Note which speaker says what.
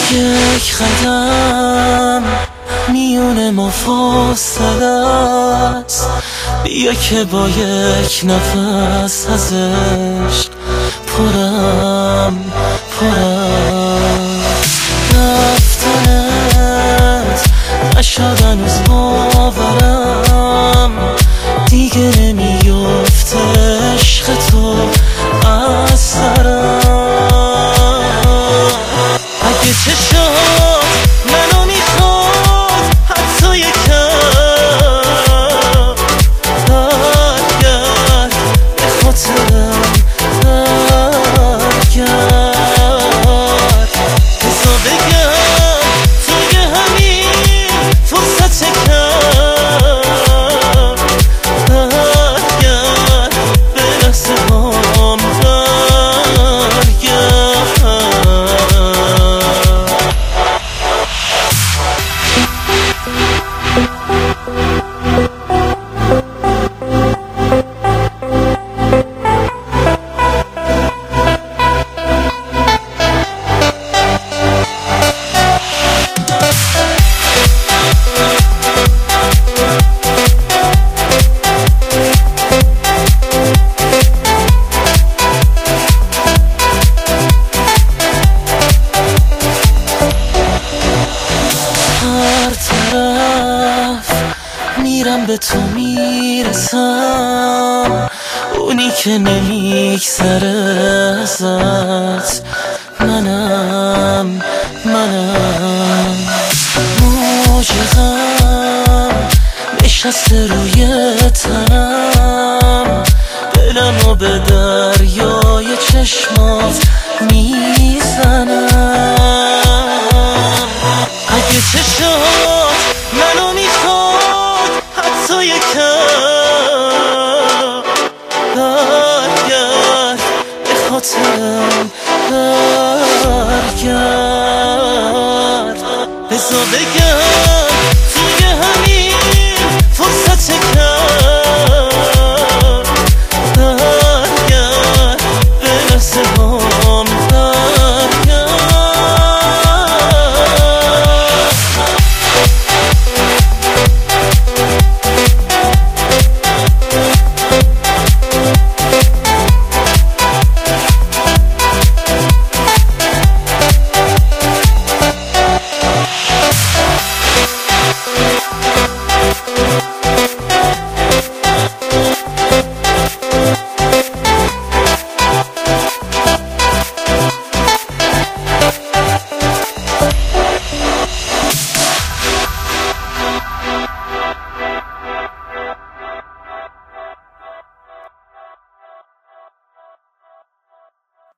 Speaker 1: یک قدم میونه ما فاصله است، بیا که با یک نفس از عشق پرم رفتنت نشد هنوز باورم، دیگه نمیفته عشق تو از سرم. اگه چشات منو میخواد حتی یکم برگرد به خاطرم، برگرد بذار بگم توی همین فرصت کم برگرد به لحظه هام میرم به تو میرسم، اونی که نمیگذره ازت منم موج غم نشسته روی تنم، دلمو به دریای چشمات میزنم. اگه چشات منو میخواد حتی یکم برگرد به خاطرم، برگرد بذار بگم